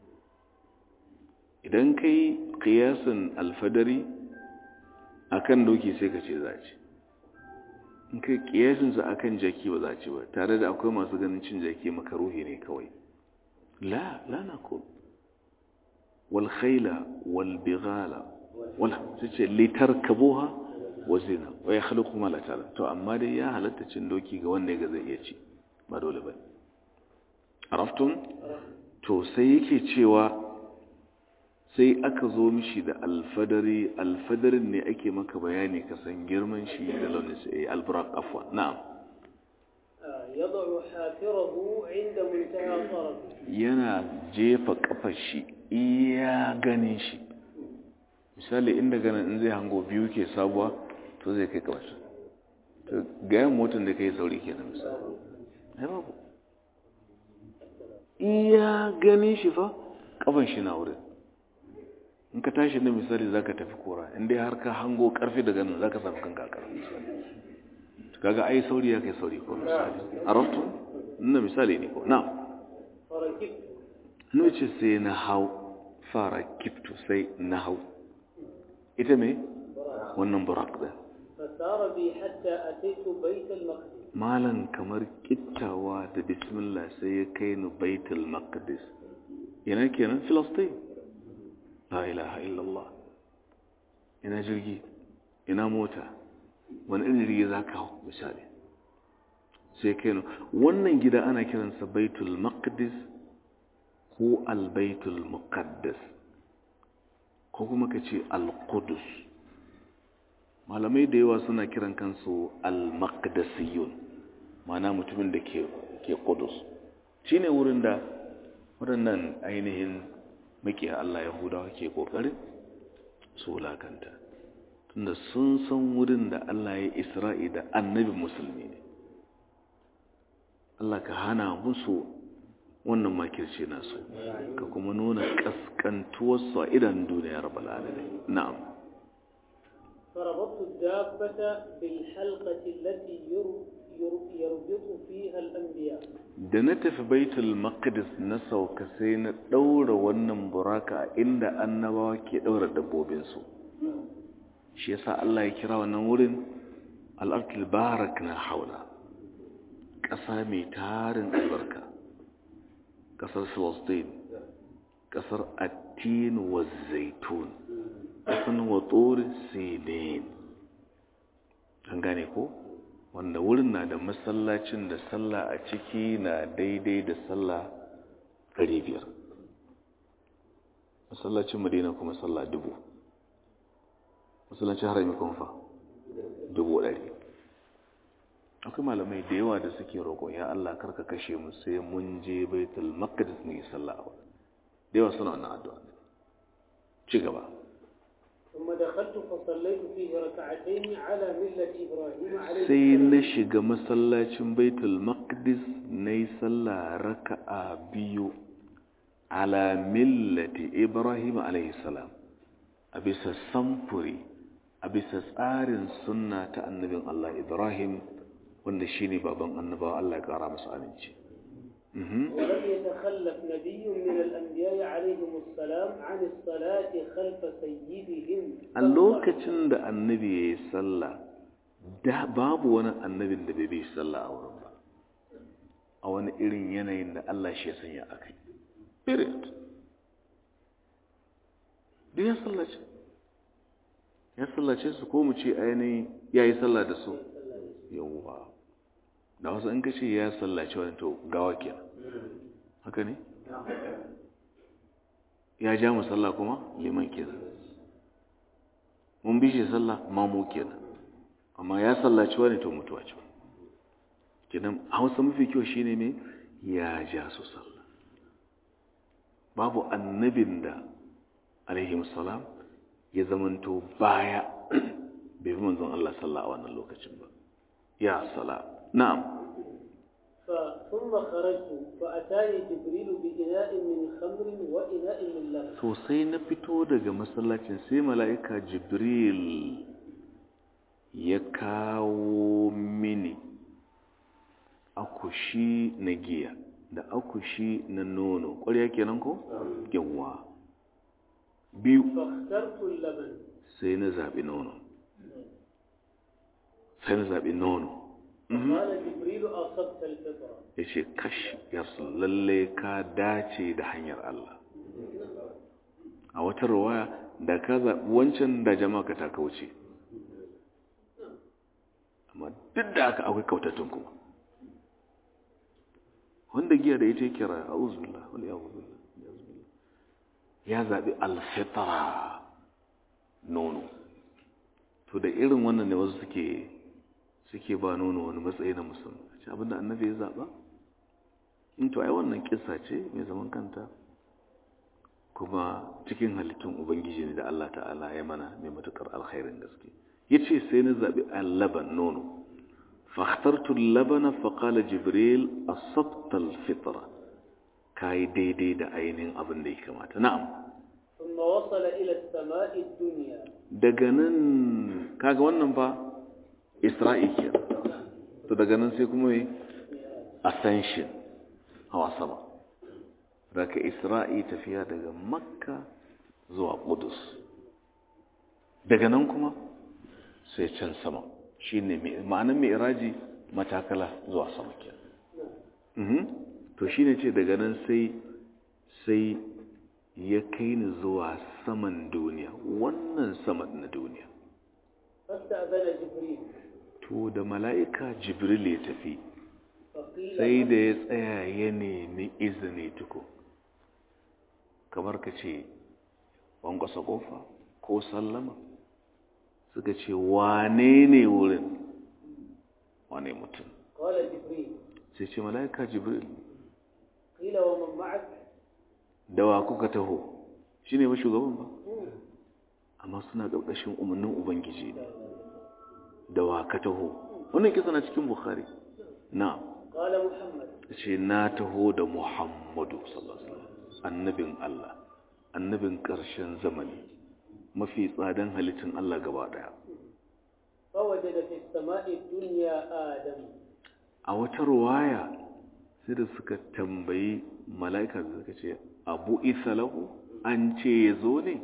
idan kai kiyasin alfadari akan doki sai ka ce za ci in kai kiyasinsa akan jaki ba za ci ba tare da akwai masu ganin cin jaki makaruhi ne kawai la la na ko wal khayla wal bighala wala sai litarkabuha wa zina wa yakhluqu ma la ta'ala to amma dai ya halatta cin doki ga wanda ya zai iya ci ba dole ba araftum to sai yake cewa sai aka zo mishi da alfadari alfadarin ne ake maka bayani ka san girman shi da launin sai alburaq afwa na'am yad'u hafirahu 'inda muntaha taraf yana jefa kafar shi iya ganin shi misali inda ganin in zai hango biyu ke sabuwa to zai kai kafar to ga motar da kai sauri kenan misali ai babu iya ganin shi fa kafan shi na wurin in ka tashi na misali zaka tafi kora in dai har ka hango karfi daga nan zaka samu kanka a karfi misali to kaga ai sauri ya kai sauri ko misali arabtu ina misali ne ko na no ce sai na hau fara kiftu sai na hau ita me wannan burak da fasara bi hatta ataitu bait al-maqdis malan kamar kittawa da bismillah sai ya kai ni baitul maqdis yana kenan filastin la ilaha illallah ina jirgi ina mota wani irin jirgi za ka hau misali sai kai wannan gida ana kiransa baitul maqdis ko albaitul muqaddas ko kuma ka ce al-qudus malamai da yawa suna kiran kansu al-maqdasiyun ma'ana mutumin da ke ke qudus shine wurin da waɗannan ainihin makiya Allah Yahudawa ke kokarin su wulakanta tunda sun san wurin da Allah ya Isra'i da annabi musulmi ne Allah ka hana musu wannan makirci nasu ka kuma nuna kaskantuwarsu a idan duniya rabbal alamin na'am فربطت الدابة بالحلقة التي يربط فيها الأنبياء da na tafi baitul maqdis na sauka sai na daura wannan buraka inda annabawa ke daura dabbobinsu shi yasa Allah ya kira wannan wurin al-ardul barakna haula ƙasa mai tarin albarka ƙasar Filistin ƙasar Attin wa Zaitun sannan wa tsori sinin an gane ko wanda wurin na da masallacin da sallah a ciki na daidai da sallah ɗari biyar masallacin madina kuma sallah dubu masallacin harami kuma fa dubu ɗari akwai malamai da yawa da suke roƙon ya Allah karka kashe mu sai mun je baitul maqdis mu yi sallah a wurin da yawa suna wannan addu'a ci gaba ثم دخلت فصليت فيه ركعتين على ملة إبراهيم عليه السلام sai na shiga masallacin baitul maqdis nayi sallah raka'a biyu ala millati ibrahim alayhi salam a bisa samfuri a bisa tsarin sunna ta annabin Allah Ibrahim wanda shine baban annabawa Allah ya kara masa aminci ولم يتخلف نبي من الأنبياء عليهم السلام عن الصلاة خلف سيدهم a lokacin da annabi ya yi sallah da babu wani annabin da bai bi sallah a wurin ba a wani irin yanayin da Allah shi ya sanya a kai period duk ya sallace ya sallace su ko mu ce ainihin ya yi sallah da su yawwa da wasu in ka ce ya sallace wani to gawa kenan haka ne ya ja mu sallah kuma liman kenan mun bi shi sallah mamu kenan amma ya sallaci wani to mutuwa ce kenan hausa mafi kyau shine me ya ja su sallah babu annabin da alaihi salam ya zamanto baya bai bi manzon Allah sallah a wannan lokacin ba ya salam na'am ثم خرجت فأتاني جبريل بإناء من خمر وإناء من لبن to sai na fito daga masallacin sai mala'ika jibril ya kawo mini akushi na giya da akushi na nono ƙwarya kenan ko yawa biyu فاخترت اللبن sai na zaɓi nono sai na zaɓi nono قال جبريل أصبت الفطرة ya ce kashi yarsu lalle ka dace da hanyar Allah a wata rawaya da ka zaɓi wancan da jama'a ka ta kauce amma duk da aka akwai kautattun kuma wanda giya da ita kira a uzubillah wal ya'udhu ya zaɓi alfitara nono to da irin wannan ne wasu suke suke ba nono wani matsayi na musamman ce abinda annabi ya zaɓa in to ai wannan kissa ce mai zaman kanta kuma cikin halittun ubangiji ne da Allah ta'ala ya mana mai matukar alkhairin gaske yace sai na zaɓi al-laban nono فاخترت اللبن فقال جبريل أصبت الفطرة كاي دي دي دا أينين أبن دي كمات نعم ثم وصل إلى السماء الدنيا دقنن كاغا wannan ba Isra'i ke to daga nan sai kuma yi ascension hawa sama daga Isra'i tafiya daga Makka zuwa Qudus daga nan kuma sai can sama shi ne ma'anar mi'raji matakala zuwa sama ke to shi ne ce daga nan sai sai ya kai ni zuwa saman duniya wannan saman na duniya to da mala'ika jibril ya tafi sai da ya tsaya ya nemi izini tuko kamar ka ce wankwasa kofa ko sallama suka ce wane ne wurin wane mutum sai ce mala'ika jibril da wa kuka taho shi ne ba shugaban ba amma suna ƙarƙashin umarnin ubangiji ne da wa ka taho wannan kisa na cikin bukhari na ce na taho da muhammadu sallallahu alaihi wasallam annabin Allah annabin ƙarshen zamani mafi tsadan halittun Allah gaba daya a wata ruwaya sai da suka tambayi mala'ika da suka ce abu isa lahu an ce ya zo ne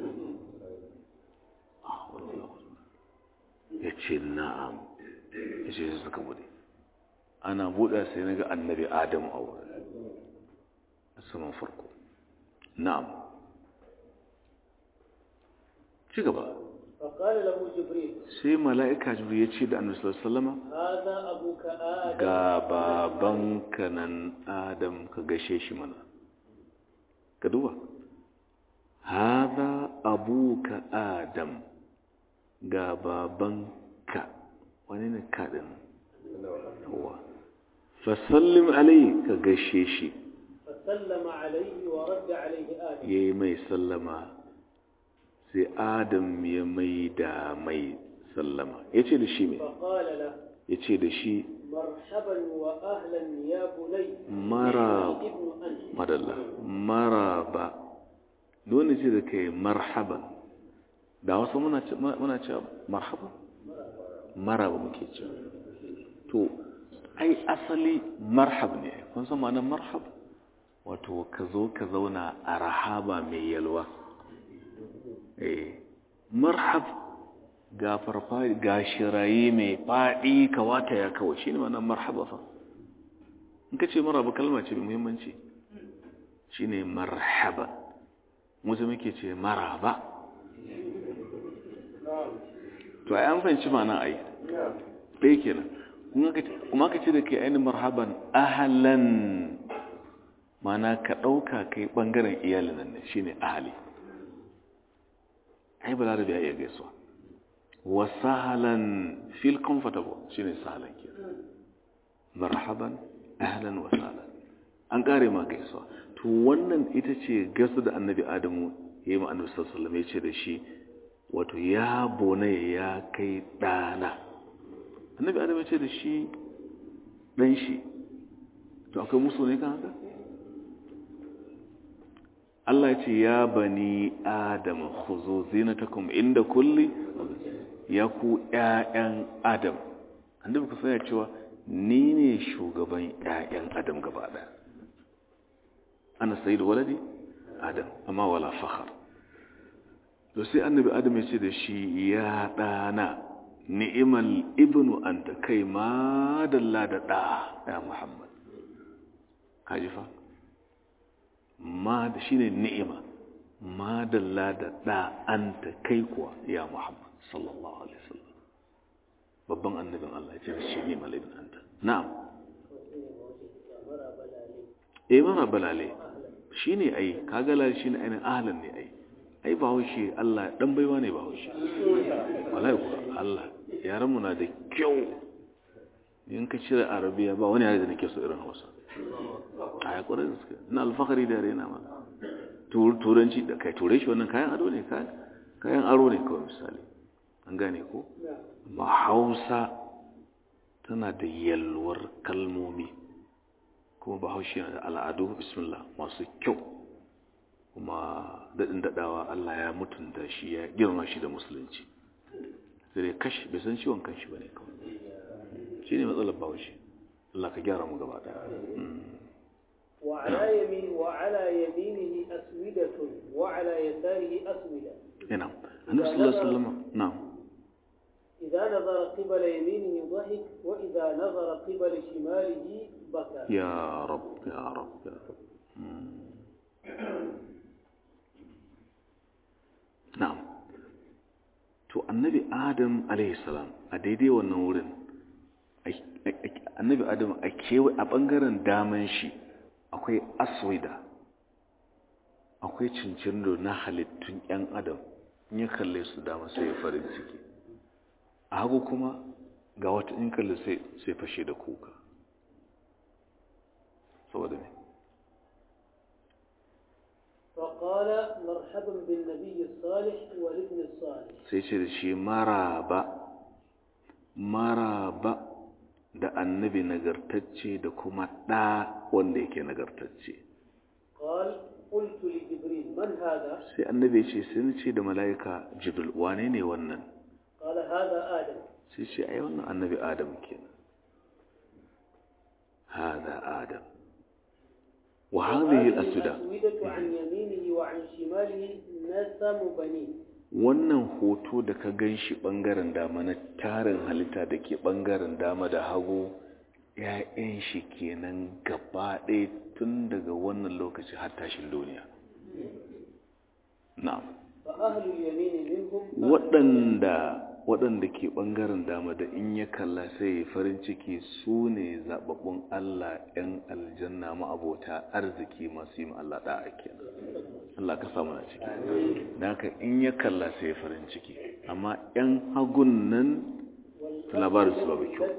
ya ce na'am ya ce suka bude ana buɗa sai na ga annabi adam a wurin a saman farko na'am ci gaba. فقال له جبريل sai mala'ika jibril ya ce da annabi sallallahu alaihi wasallam هذا أبوك آدم ga babanka nan adam ka gashe shi mana ka duba hada abuka adam ga babanka wani ne kadin yawa fasallim alai ka gashe shi فسلم عليه ورد عليه آدم yayi mai sallama sai adam ya mai da mai sallama yace da shi me فقال له yace da shi مرحبا وأهلا يا بني mara ابن أنت madalla maraba dole ce da kai marhaban da wasu muna ce muna ce marhaba maraba muke ce to ai asali marhab ne kun san ma'anar marhab wato ka zo ka zauna a rahaba mai yalwa eh marhab ga farfari ga shirayi mai fadi ka wata ya kawo shine ma'anar marhaba fa in ka ce maraba kalma ce mai muhimmanci shine marhaba musu muke ce maraba to ai an fahimci ma'ana ai ɗaya kenan kuma ka ce da ke ainihin marhaban ahalan mana ka ɗauka kai ɓangaren iyalin nan ne shi ne ahali ai ba larabi ya iya gaisuwa wa sahalan feel comfortable shi ne sahalan ke marhaban ahalan wa sahalan an ƙare ma gaisuwa to wannan ita ce gasu da annabi adamu ya yi ma annabi sallallahu alaihi wasallam ya ce da shi wato ya bonaye ya kai ɗana annabi adam ya ce da shi ɗan shi to akwai musu ne kan haka Allah ya ce ya bani adam khuzu zinatakum inda kulli ya ku ƴaƴan adam annabi ku sanya cewa ni ne shugaban ƴaƴan adam gaba ɗaya ana sayyidu waladi adam amma wala fakhar to sai annabi adam ya ce da shi ya ɗana ni'imal ibnu anta kai ma dalla da ɗa ya muhammad kaji fa ma da shine ni'ima ma dalla da ɗa anta kai kuwa ya muhammad sallallahu alaihi wasallam babban annabin Allah ya ce shi ni'mal ibnu anta na'am eh mana balale shine ai kaga la shine ainihin ahlan ne ai ai ba haushe Allah dan baiwa ne ba haushe wallahi kuwa Allah yaran mu na da kyau in ka cire arabiya ba wani yare da nake so irin Hausa ai kurai da suke ina alfakari da yare na ma turanci da kai ture shi wannan kayan ado ne kayan kayan aro ne kawai misali an gane ko ba Hausa tana da yalwar kalmomi kuma ba haushe na da al'adu bismillah masu kyau kuma daɗin daɗawa Allah ya mutunta shi ya girma shi da musulunci sai dai kashi bai san ciwon kanshi ba ne kawai shi ne matsalar bawashi Allah ka gyara mu gaba ɗaya وعلى يمين وعلى يمينه أسودة وعلى يساره أسودة نعم النبي صلى الله عليه وسلم نعم إذا نظر قبل يمينه ضحك وإذا نظر قبل شماله بكى يا رب يا رب يا رب na'am to annabi adam alayhi salam a daidai wannan wurin annabi adam a kewa a bangaren daman shi akwai aswida akwai cincindo na halittun yan adam in ya kalle su dama sai ya farin ciki a hagu kuma ga wata in kalle sai sai fashe da kuka saboda me فقال مرحبا بالنبي الصالح والابن الصالح sai ce da shi maraba maraba da annabi nagartacce da kuma ɗa wanda yake nagartacce قال قلت لجبريل من هذا sai annabi ce sai ni ce da mala'ika jibril wane ne wannan قال هذا آدم sai ce ai wannan annabi adam kenan hada adam wa hadhihi al-aswida عن يمينه وعن شماله نسم بنيه wannan hoto da ka gan shi ɓangaren dama na tarin halitta da ke ɓangaren dama da hagu ‘ya'yan shi kenan gaba ɗaya tun daga wannan lokaci har tashin duniya. Na'am. فأهل اليمين منهم waɗanda waɗanda ke ɓangaren dama da in ya kalla sai ya farin ciki su ne zaɓaɓɓun Allah ‘yan aljanna ma'abota arziki masu yi Allah ɗa'a kenan. Allah ka samu na ciki. Da haka in ya kalla sai ya farin ciki amma ‘yan hagun nan labarin su babu kyau.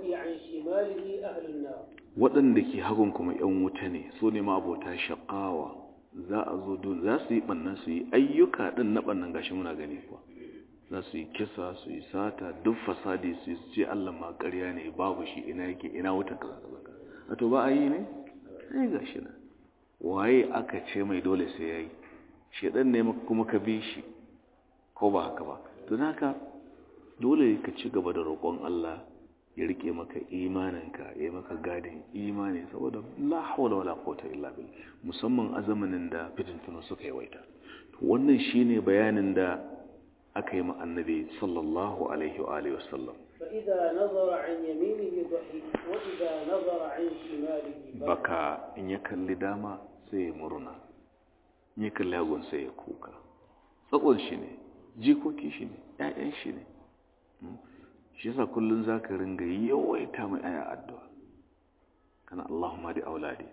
Waɗanda ke hagun kuma ‘yan wuta ne su ne ma'abota shaƙawa za a zo za su yi ɓannan su yi ayyuka ɗin na ɓannan gashi muna gani kuwa. Za su yi kisa su yi sata duk fasadi su yi ce Allah ma ƙarya ne babu shi ina yake ina wuta kaza kaza a to ba a yi ne sai ga shi nan waye aka ce mai dole sai yayi shedan ne kuma ka bi shi ko ba haka ba to haka dole ka ci gaba da roƙon Allah ya rike maka imaninka ya maka gadin imani saboda la hawla wala quwwata illa billah musamman a zamanin da fitintunu suka yawaita to wannan shine bayanin da aka yi ma annabi sallallahu alaihi wa alihi wasallam فإذا نظر عن يمينه ضحك وإذا نظر عن شماله baka in ya kalli dama sai ya murna in ya kalli hagun sai ya kuka tsakon shi ne jikoki shi ne ƴaƴan shi ne shi yasa kullun zaka ringa yawaita mai aya addu'a kana Allahumma di auladi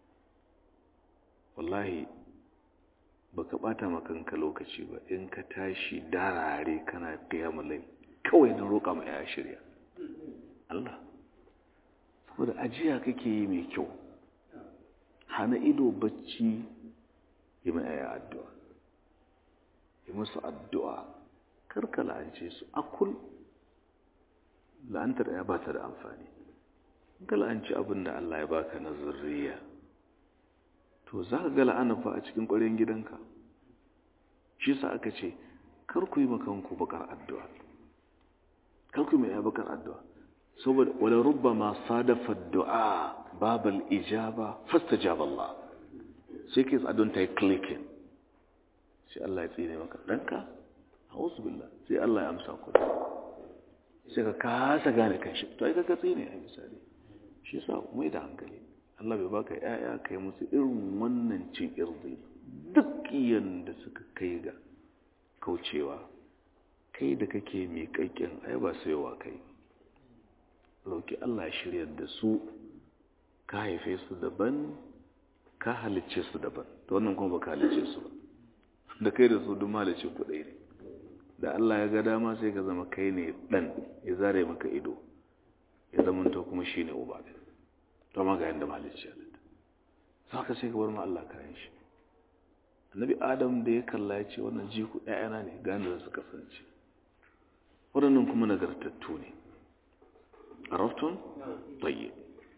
wallahi baka bata makanka lokaci ba in ka tashi darare kana kiyamul layl kawai na roƙa mai ya shirya Allah saboda ajiya kake yi mai kyau hana ido bacci yi mai ya addu'a yi musu addu'a karka la'ance su akul la'antar ya bata da amfani ka la'anci abin da Allah ya baka na zurriya to za ka ga la'ana fa a cikin ƙwarin gidanka shi sa aka ce kar ku yi makanku bakar addu'a kar ku yi mai bakar addu'a saboda wala rubbama sadafa du'a babal ijaba fastajaba Allah sai kai tsadon ta yi clicking sai Allah ya tsine maka danka a'udhu billah sai Allah ya amsa ku sai ka kasa gane kanshi to ai ka tsine a misali shi sa mai da hankali Allah bai baka ƴaƴa kai musu irin wannan cin irzi duk yanda suka kai ga kaucewa kai da kake mai kaikin ai ba saiwa kai roki Allah ya shirya da su ka haife su daban ka halicce su daban to wannan kuma baka halicce su ba da kai da su duk halicce ku ɗaya ne da Allah ya ga dama sai ka zama kai ne dan ya zare maka ido ya zama to kuma shine uba to ma ga yanda malicci ya lada saka sai ka bar ma Allah kayan shi annabi Adam da ya kalla ya ce wannan jiku ɗayana ne gane da su kasance waɗannan kuma nagartattu ne araftun tayyib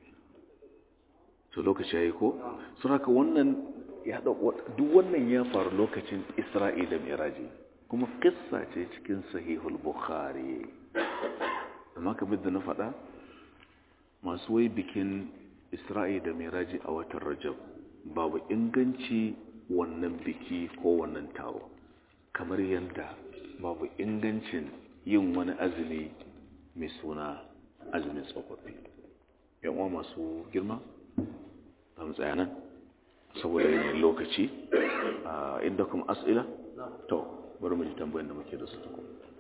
to lokaci yayi ko suraka wannan ya duk wannan ya faru lokacin Isra'i da Miraji kuma kissa ce cikin sahihul Bukhari amma kamar da na faɗa masu wai bikin Isra'i da Miraji a watan Rajab babu inganci wannan biki ko wannan taro kamar yadda babu ingancin yin wani azumi mai suna azumin tsofaffi yan uwa masu girma za mu tsaya nan saboda yin lokaci inda kuma as'ila to bari mu ji tambayoyin da muke da su tukun